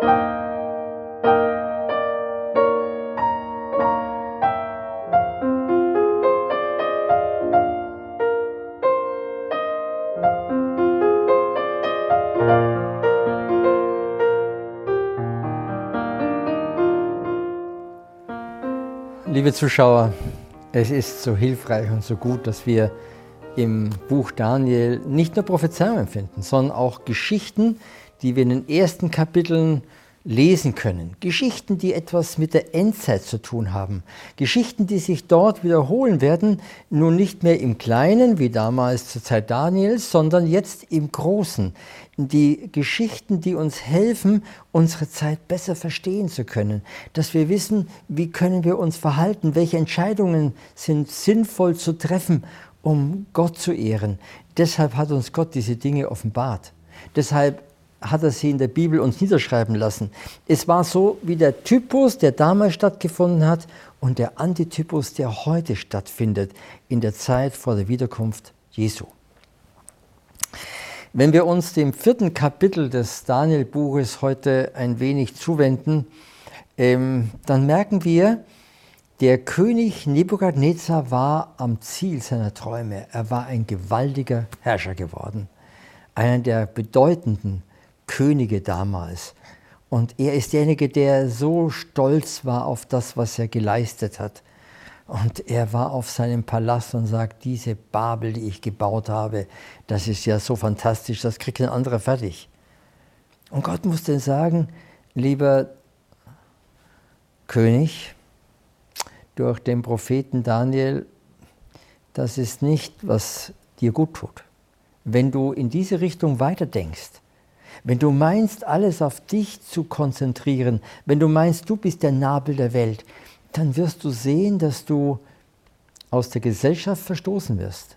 Liebe Zuschauer, es ist so hilfreich und so gut, dass wir im Buch Daniel nicht nur Prophezeiungen finden, sondern auch Geschichten, die wir in den ersten Kapiteln lesen können. Geschichten, die etwas mit der Endzeit zu tun haben. Geschichten, die sich dort wiederholen werden, nun nicht mehr im Kleinen, wie damals zur Zeit Daniels, sondern jetzt im Großen. Die Geschichten, die uns helfen, unsere Zeit besser verstehen zu können. Dass wir wissen, wie können wir uns verhalten, welche Entscheidungen sind sinnvoll zu treffen, um Gott zu ehren. Deshalb hat uns Gott diese Dinge offenbart. Deshalb hat er sie in der Bibel uns niederschreiben lassen. Es war so wie der Typus, der damals stattgefunden hat, und der Antitypus, der heute stattfindet, in der Zeit vor der Wiederkunft Jesu. Wenn wir uns dem 4. Kapitel des Daniel-Buches heute ein wenig zuwenden, dann merken wir, der König Nebukadnezar war am Ziel seiner Träume. Er war ein gewaltiger Herrscher geworden, einer der bedeutenden Könige damals. Und er ist derjenige, der so stolz war auf das, was er geleistet hat. Und er war auf seinem Palast und sagt, diese Babel, die ich gebaut habe, das ist ja so fantastisch, das kriegt ein anderer fertig. Und Gott musste sagen, lieber König, durch den Propheten Daniel, das ist nicht, was dir gut tut. Wenn du in diese Richtung weiterdenkst, wenn du meinst, alles auf dich zu konzentrieren, wenn du meinst, du bist der Nabel der Welt, dann wirst du sehen, dass du aus der Gesellschaft verstoßen wirst.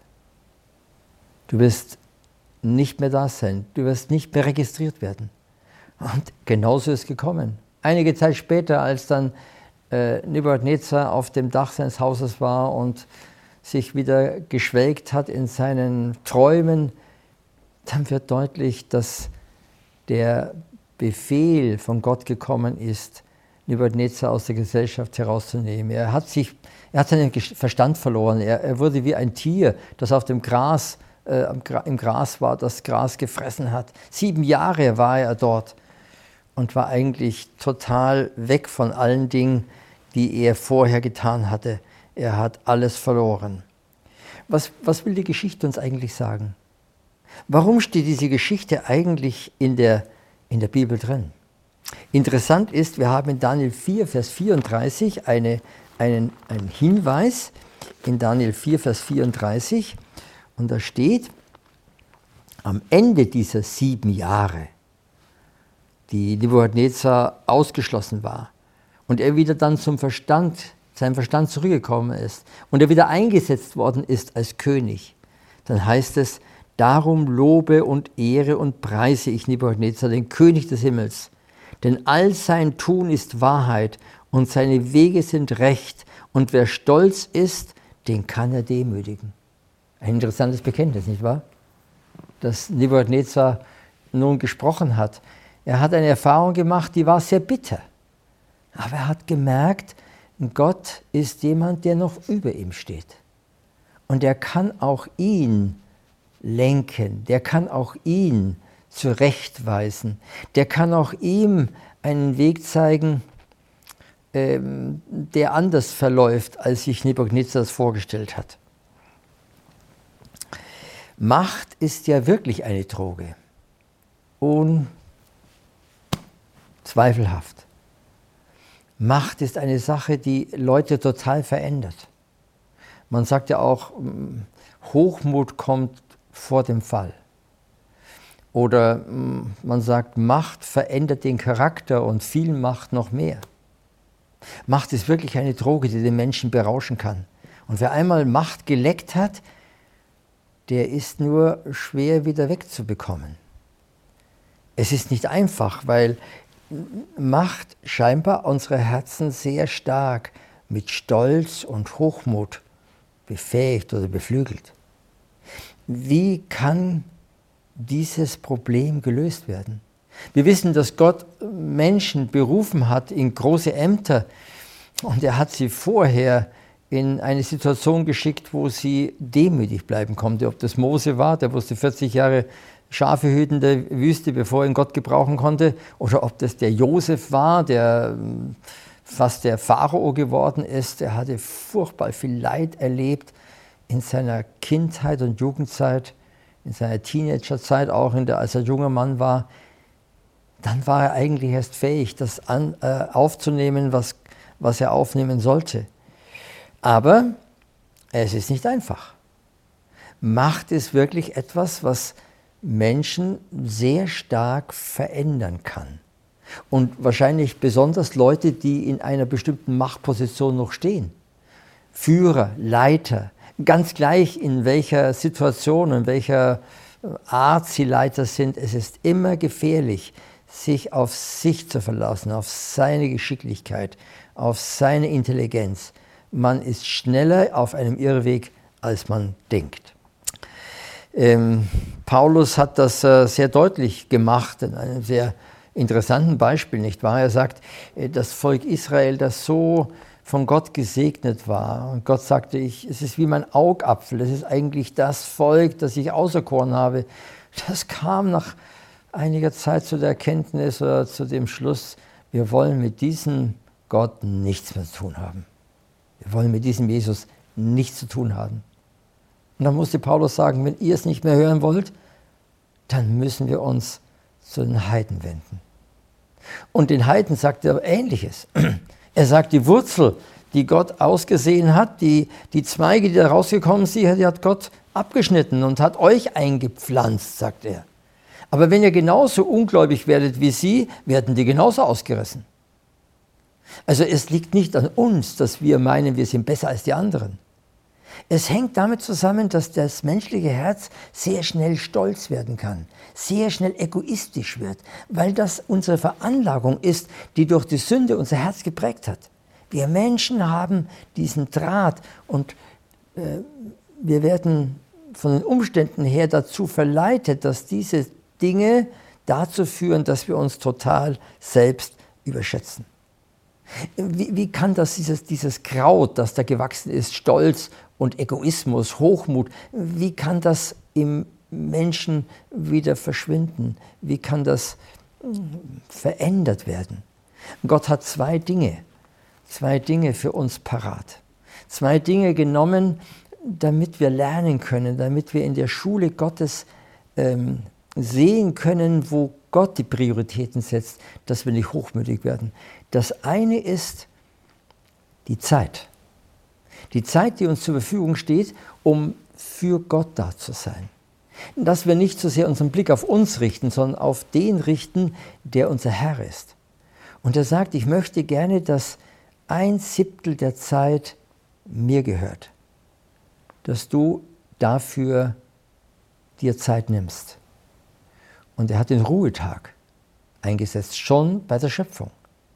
Du wirst nicht mehr da sein, du wirst nicht mehr registriert werden. Und genauso ist es gekommen. Einige Zeit später, als dann Nebukadnezar auf dem Dach seines Hauses war und sich wieder geschwelgt hat in seinen Träumen, dann wird deutlich, dass der Befehl von Gott gekommen ist, Nebukadnezar aus der Gesellschaft herauszunehmen. Er hat seinen Verstand verloren. Er wurde wie ein Tier, das auf dem Gras, im Gras war, das Gras gefressen hat. 7 Jahre war er dort und war eigentlich total weg von allen Dingen, die er vorher getan hatte. Er hat alles verloren. Was will die Geschichte uns eigentlich sagen? Warum steht diese Geschichte eigentlich in der Bibel drin? Interessant ist, wir haben in Daniel 4, Vers 34 einen Hinweis, in Daniel 4, Vers 34, und da steht, am Ende dieser 7 Jahre, die Nebukadnezar ausgeschlossen war und er wieder dann seinem Verstand zurückgekommen ist und er wieder eingesetzt worden ist als König, dann heißt es, darum lobe und ehre und preise ich Nebukadnezar, den König des Himmels. Denn all sein Tun ist Wahrheit und seine Wege sind Recht. Und wer stolz ist, den kann er demütigen. Ein interessantes Bekenntnis, nicht wahr? Dass Nebukadnezar nun gesprochen hat. Er hat eine Erfahrung gemacht, die war sehr bitter. Aber er hat gemerkt, Gott ist jemand, der noch über ihm steht. Und er kann auch ihn lenken, der kann auch ihn zurechtweisen, der kann auch ihm einen Weg zeigen, der anders verläuft, als sich Nebukadnezar das vorgestellt hat. Macht ist ja wirklich eine Droge, unzweifelhaft. Macht ist eine Sache, die Leute total verändert. Man sagt ja auch, Hochmut kommt vor dem Fall. Oder man sagt, Macht verändert den Charakter und viel Macht noch mehr. Macht ist wirklich eine Droge, die den Menschen berauschen kann. Und wer einmal Macht geleckt hat, der ist nur schwer wieder wegzubekommen. Es ist nicht einfach, weil Macht scheinbar unsere Herzen sehr stark mit Stolz und Hochmut befähigt oder beflügelt. Wie kann dieses Problem gelöst werden? Wir wissen, dass Gott Menschen berufen hat in große Ämter und er hat sie vorher in eine Situation geschickt, wo sie demütig bleiben konnte. Ob das Mose war, der musste 40 Jahre Schafe hüten in der Wüste, bevor ihn Gott gebrauchen konnte, oder ob das der Josef war, der fast der Pharao geworden ist. Er hatte furchtbar viel Leid erlebt in seiner Kindheit und Jugendzeit, in seiner Teenagerzeit, auch als er junger Mann war. Dann war er eigentlich erst fähig, das aufzunehmen, was er aufnehmen sollte. Aber es ist nicht einfach. Macht ist wirklich etwas, was Menschen sehr stark verändern kann. Und wahrscheinlich besonders Leute, die in einer bestimmten Machtposition noch stehen. Führer, Leiter, ganz gleich in welcher Situation, in welcher Art sie Leiter sind, es ist immer gefährlich, sich auf sich zu verlassen, auf seine Geschicklichkeit, auf seine Intelligenz. Man ist schneller auf einem Irrweg, als man denkt. Paulus hat das sehr deutlich gemacht in einem sehr interessanten Beispiel, nicht wahr? Er sagt, das Volk Israel, das so von Gott gesegnet war. Und Gott sagte, es ist wie mein Augapfel, es ist eigentlich das Volk, das ich auserkoren habe. Das kam nach einiger Zeit zu der Erkenntnis oder zu dem Schluss, wir wollen mit diesem Gott nichts mehr zu tun haben. Wir wollen mit diesem Jesus nichts zu tun haben. Und dann musste Paulus sagen, wenn ihr es nicht mehr hören wollt, dann müssen wir uns zu den Heiden wenden. Und den Heiden sagt er Ähnliches. Er sagt, die Wurzel, die Gott ausgesehen hat, die Zweige, die da rausgekommen sind, die hat Gott abgeschnitten und hat euch eingepflanzt, sagt er. Aber wenn ihr genauso ungläubig werdet wie sie, werden die genauso ausgerissen. Also es liegt nicht an uns, dass wir meinen, wir sind besser als die anderen. Es hängt damit zusammen, dass das menschliche Herz sehr schnell stolz werden kann, sehr schnell egoistisch wird, weil das unsere Veranlagung ist, die durch die Sünde unser Herz geprägt hat. Wir Menschen haben diesen Draht und wir werden von den Umständen her dazu verleitet, dass diese Dinge dazu führen, dass wir uns total selbst überschätzen. Wie kann das dieses Kraut, das da gewachsen ist, Stolz und Egoismus, Hochmut, wie kann das im Menschen wieder verschwinden? Wie kann das verändert werden? Gott hat zwei Dinge für uns parat. Zwei Dinge genommen, damit wir lernen können, damit wir in der Schule Gottes sehen können, wo Gott die Prioritäten setzt, dass wir nicht hochmütig werden. Das eine ist die Zeit. Die Zeit, die uns zur Verfügung steht, um für Gott da zu sein. Dass wir nicht so sehr unseren Blick auf uns richten, sondern auf den richten, der unser Herr ist. Und er sagt, ich möchte gerne, dass 1/7 der Zeit mir gehört. Dass du dafür dir Zeit nimmst. Und er hat den Ruhetag eingesetzt, schon bei der Schöpfung.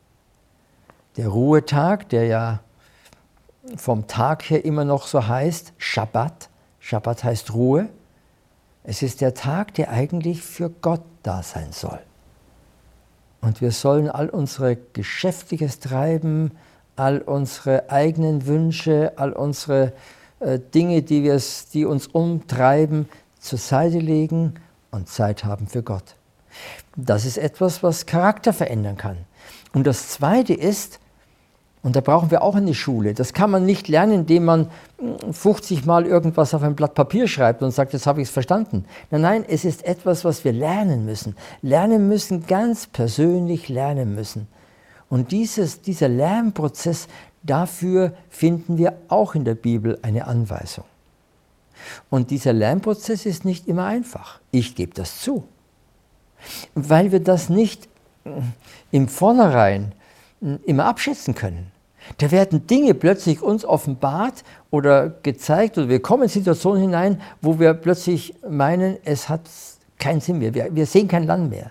Der Ruhetag, der ja vom Tag her immer noch so heißt, Schabbat. Schabbat heißt Ruhe. Es ist der Tag, der eigentlich für Gott da sein soll. Und wir sollen all unsere geschäftliches Treiben, all unsere eigenen Wünsche, all unsere Dinge, die uns umtreiben, zur Seite legen und Zeit haben für Gott. Das ist etwas, was Charakter verändern kann. Und das Zweite ist, und da brauchen wir auch eine Schule, das kann man nicht lernen, indem man 50 Mal irgendwas auf ein Blatt Papier schreibt und sagt, jetzt habe ich es verstanden. Nein, es ist etwas, was wir lernen müssen. Lernen müssen, ganz persönlich lernen müssen. Und dieser Lernprozess, dafür finden wir auch in der Bibel eine Anweisung. Und dieser Lernprozess ist nicht immer einfach. Ich gebe das zu. Weil wir das nicht im Vornherein immer abschätzen können. Da werden Dinge plötzlich uns offenbart oder gezeigt oder wir kommen in Situationen hinein, wo wir plötzlich meinen, es hat keinen Sinn mehr, wir sehen kein Land mehr.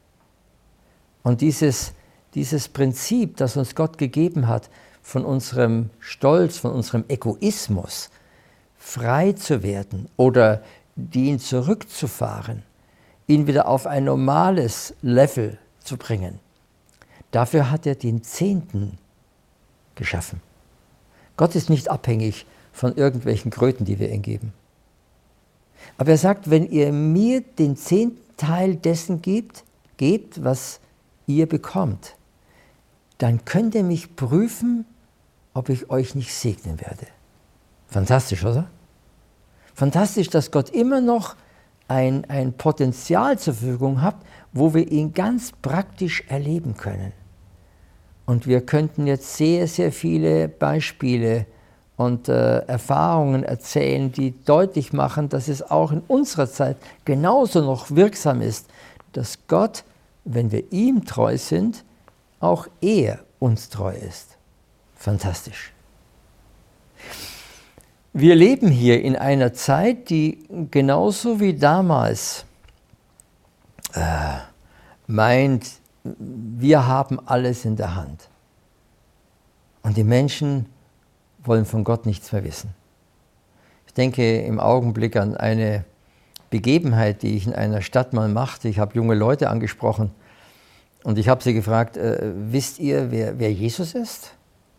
Und dieses Prinzip, das uns Gott gegeben hat, von unserem Stolz, von unserem Egoismus frei zu werden oder den zurückzufahren, ihn wieder auf ein normales Level zu bringen. Dafür hat er den Zehnten geschaffen. Gott ist nicht abhängig von irgendwelchen Kröten, die wir ihm geben. Aber er sagt, wenn ihr mir den 10. Teil dessen gebt, was ihr bekommt, dann könnt ihr mich prüfen, ob ich euch nicht segnen werde. Fantastisch, oder? Fantastisch, dass Gott immer noch ein Potenzial zur Verfügung hat, wo wir ihn ganz praktisch erleben können. Und wir könnten jetzt sehr, sehr viele Beispiele und Erfahrungen erzählen, die deutlich machen, dass es auch in unserer Zeit genauso noch wirksam ist, dass Gott, wenn wir ihm treu sind, auch er uns treu ist. Fantastisch. Wir leben hier in einer Zeit, die genauso wie damals meint, wir haben alles in der Hand. Und die Menschen wollen von Gott nichts mehr wissen. Ich denke im Augenblick an eine Begebenheit, die ich in einer Stadt mal machte. Ich habe junge Leute angesprochen und ich habe sie gefragt, wisst ihr, wer Jesus ist?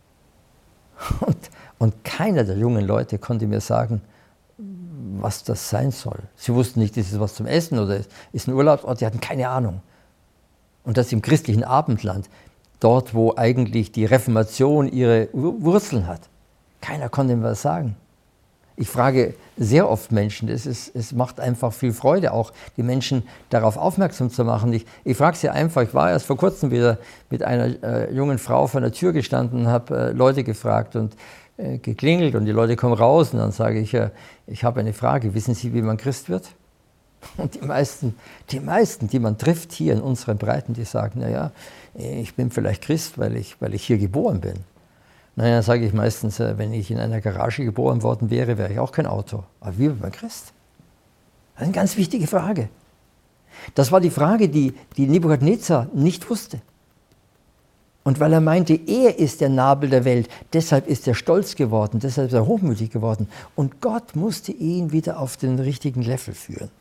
Und keiner der jungen Leute konnte mir sagen, was das sein soll. Sie wussten nicht, ist es was zum Essen oder ist ein Urlaubsort, sie hatten keine Ahnung. Und das im christlichen Abendland, dort wo eigentlich die Reformation ihre Wurzeln hat. Keiner konnte mir was sagen. Ich frage sehr oft Menschen, es macht einfach viel Freude, auch die Menschen darauf aufmerksam zu machen. Ich frage sie einfach, ich war erst vor kurzem wieder mit einer jungen Frau vor der Tür gestanden und habe Leute gefragt und geklingelt und die Leute kommen raus und dann sage ich, ich habe eine Frage, wissen Sie, wie man Christ wird? Und die meisten, die man trifft hier in unseren Breiten, die sagen, naja, ich bin vielleicht Christ, weil ich hier geboren bin. Naja, sage ich meistens, wenn ich in einer Garage geboren worden wäre, wäre ich auch kein Autor. Aber wie wird man Christ? Das ist eine ganz wichtige Frage. Das war die Frage, die Nebukadnezar nicht wusste. Und weil er meinte, er ist der Nabel der Welt, deshalb ist er stolz geworden, deshalb ist er hochmütig geworden. Und Gott musste ihn wieder auf den richtigen Level führen.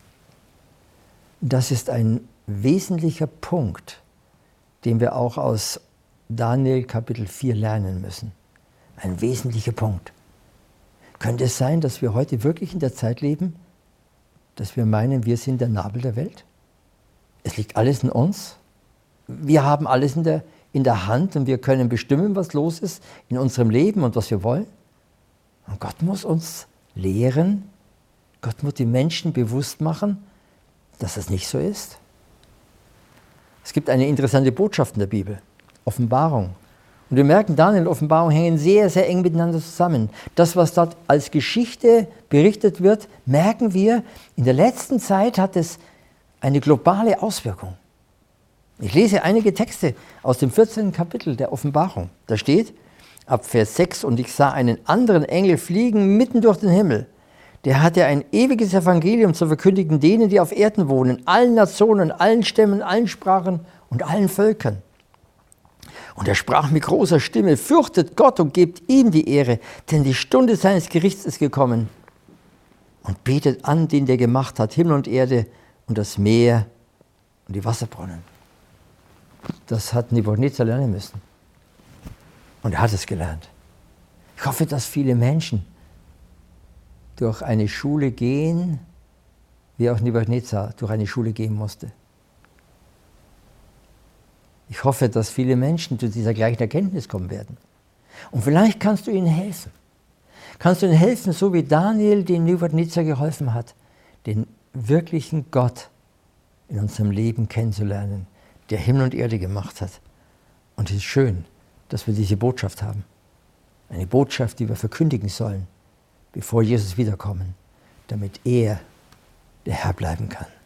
Das ist ein wesentlicher Punkt, den wir auch aus Daniel Kapitel 4 lernen müssen. Ein wesentlicher Punkt. Könnte es sein, dass wir heute wirklich in der Zeit leben, dass wir meinen, wir sind der Nabel der Welt? Es liegt alles in uns. Wir haben alles in der Hand und wir können bestimmen, was los ist in unserem Leben und was wir wollen. Und Gott muss uns lehren, Gott muss die Menschen bewusst machen, dass das nicht so ist. Es gibt eine interessante Botschaft in der Bibel, Offenbarung. Und wir merken, Daniel und Offenbarung hängen sehr, sehr eng miteinander zusammen. Das, was dort als Geschichte berichtet wird, merken wir, in der letzten Zeit hat es eine globale Auswirkung. Ich lese einige Texte aus dem 14. Kapitel der Offenbarung. Da steht, ab Vers 6, und ich sah einen anderen Engel fliegen mitten durch den Himmel. Der hatte ein ewiges Evangelium zu verkündigen denen, die auf Erden wohnen, allen Nationen, allen Stämmen, allen Sprachen und allen Völkern. Und er sprach mit großer Stimme, fürchtet Gott und gebt ihm die Ehre, denn die Stunde seines Gerichts ist gekommen. Und betet an den, der gemacht hat Himmel und Erde und das Meer und die Wasserbrunnen. Das hat Nebukadnezar lernen müssen. Und er hat es gelernt. Ich hoffe, dass viele Menschen durch eine Schule gehen, wie auch Nebukadnezar durch eine Schule gehen musste. Ich hoffe, dass viele Menschen zu dieser gleichen Erkenntnis kommen werden. Und vielleicht kannst du ihnen helfen. Kannst du ihnen helfen, so wie Daniel dem Nebukadnezar geholfen hat, den wirklichen Gott in unserem Leben kennenzulernen, der Himmel und Erde gemacht hat. Und es ist schön, dass wir diese Botschaft haben. Eine Botschaft, die wir verkündigen sollen, bevor Jesus wiederkommt, damit er der Herr bleiben kann.